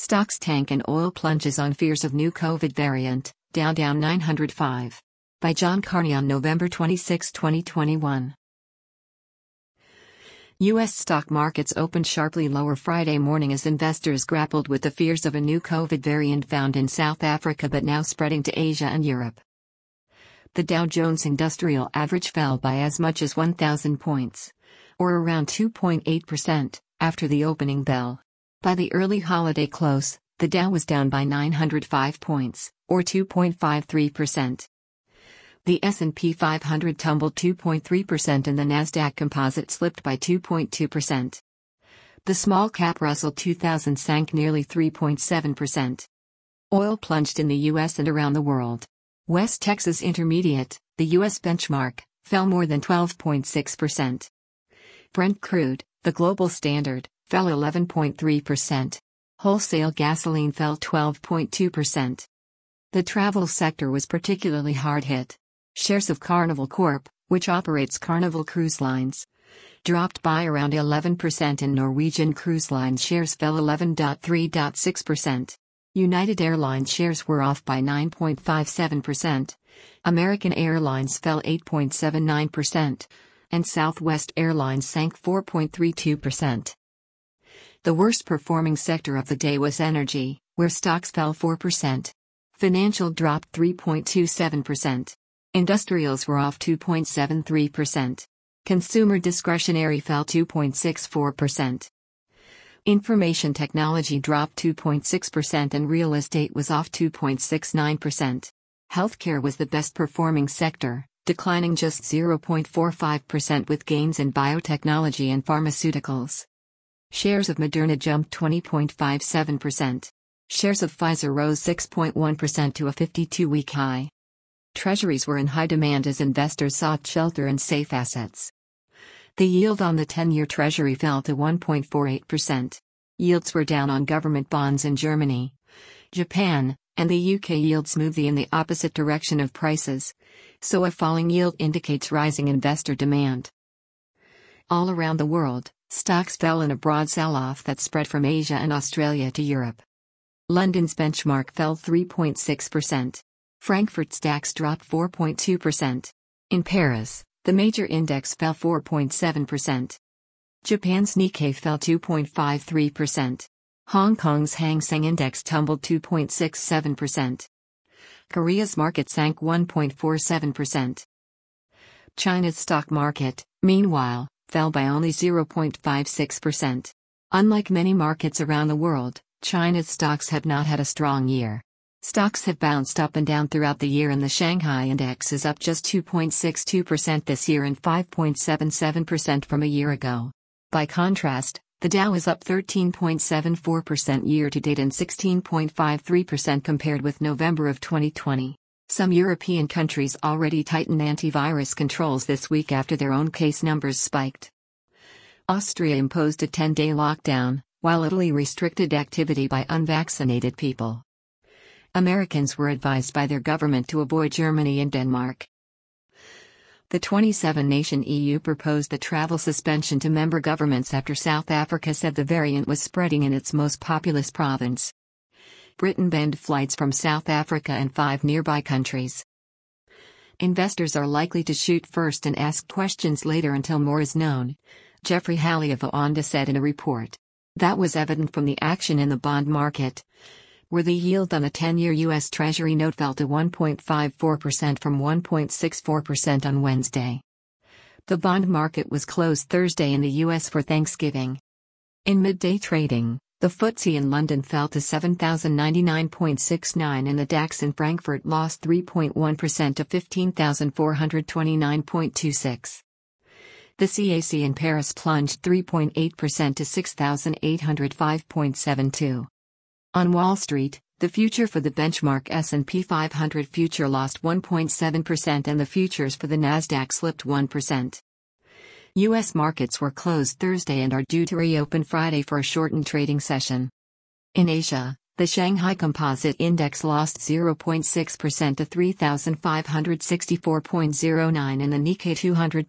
Stocks tank and oil plunges on fears of new COVID variant, Dow down 905. By John Carney on November 26, 2021. U.S. stock markets opened sharply lower Friday morning as investors grappled with the fears of a new COVID variant found in South Africa but now spreading to Asia and Europe. The Dow Jones Industrial Average fell by as much as 1,000 points, or around 2.8%, after the opening bell. By the early holiday close, the Dow was down by 905 points, or 2.53%. The S&P 500 tumbled 2.3% and the Nasdaq Composite slipped by 2.2%. The small-cap Russell 2000 sank nearly 3.7%. Oil plunged in the U.S. and around the world. West Texas Intermediate, the U.S. benchmark, fell more than 12.6%. Brent crude, the global standard, fell 11.3%. Wholesale gasoline fell 12.2%. The travel sector was particularly hard hit. Shares of Carnival Corp, which operates Carnival Cruise Lines, dropped by around 11% and Norwegian Cruise Line shares fell 11.6%. United Airlines shares were off by 9.57%. American Airlines fell 8.79%. And Southwest Airlines sank 4.32%. The worst performing sector of the day was energy, where stocks fell 4%. Financial dropped 3.27%. Industrials were off 2.73%. Consumer discretionary fell 2.64%. Information technology dropped 2.6% and real estate was off 2.69%. Healthcare was the best performing sector, declining just 0.45% with gains in biotechnology and pharmaceuticals. Shares of Moderna jumped 20.57%. Shares of Pfizer rose 6.1% to a 52-week high. Treasuries were in high demand as investors sought shelter in safe assets. The yield on the 10-year Treasury fell to 1.48%. Yields were down on government bonds in Germany, Japan, and the UK. Yields moved in the opposite direction of prices, so a falling yield indicates rising investor demand. All around the world, stocks fell in a broad sell-off that spread from Asia and Australia to Europe. London's benchmark fell 3.6%. Frankfurt's DAX dropped 4.2%. In Paris, the major index fell 4.7%. Japan's Nikkei fell 2.53%. Hong Kong's Hang Seng Index tumbled 2.67%. Korea's market sank 1.47%. China's stock market, meanwhile, fell by only 0.56%. Unlike many markets around the world, China's stocks have not had a strong year. Stocks have bounced up and down throughout the year and the Shanghai Index is up just 2.62% this year and 5.77% from a year ago. By contrast, the Dow is up 13.74% year-to-date and 16.53% compared with November of 2020. Some European countries already tightened antivirus controls this week after their own case numbers spiked. Austria imposed a 10-day lockdown, while Italy restricted activity by unvaccinated people. Americans were advised by their government to avoid Germany and Denmark. The 27-nation EU proposed the travel suspension to member governments after South Africa said the variant was spreading in its most populous province. Britain banned flights from South Africa and 5 nearby countries. Investors are likely to shoot first and ask questions later until more is known, Jeffrey Halley of Aonda said in a report. That was evident from the action in the bond market, where the yield on a 10-year U.S. Treasury note fell to 1.54% from 1.64% on Wednesday. The bond market was closed Thursday in the U.S. for Thanksgiving. In midday trading, the FTSE in London fell to 7,099.69 and the DAX in Frankfurt lost 3.1% to 15,429.26. The CAC in Paris plunged 3.8% to 6,805.72. On Wall Street, the future for the benchmark S&P 500 future lost 1.7% and the futures for the Nasdaq slipped 1%. U.S. markets were closed Thursday and are due to reopen Friday for a shortened trading session. In Asia, the Shanghai Composite Index lost 0.6% to 3,564.09 and the Nikkei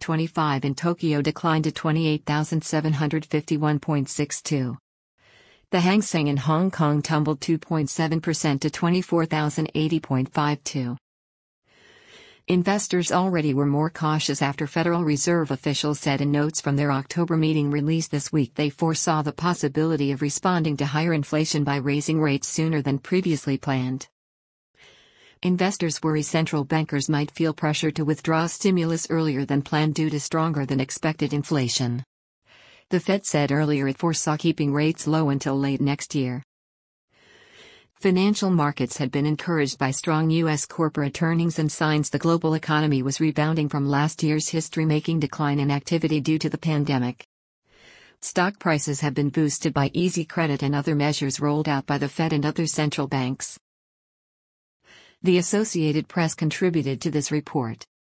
225 in Tokyo declined to 28,751.62. The Hang Seng in Hong Kong tumbled 2.7% to 24,080.52. Investors already were more cautious after Federal Reserve officials said in notes from their October meeting released this week they foresaw the possibility of responding to higher inflation by raising rates sooner than previously planned. Investors worry central bankers might feel pressure to withdraw stimulus earlier than planned due to stronger than expected inflation. The Fed said earlier it foresaw keeping rates low until late next year. Financial markets had been encouraged by strong U.S. corporate earnings and signs the global economy was rebounding from last year's history-making decline in activity due to the pandemic. Stock prices have been boosted by easy credit and other measures rolled out by the Fed and other central banks. The Associated Press contributed to this report.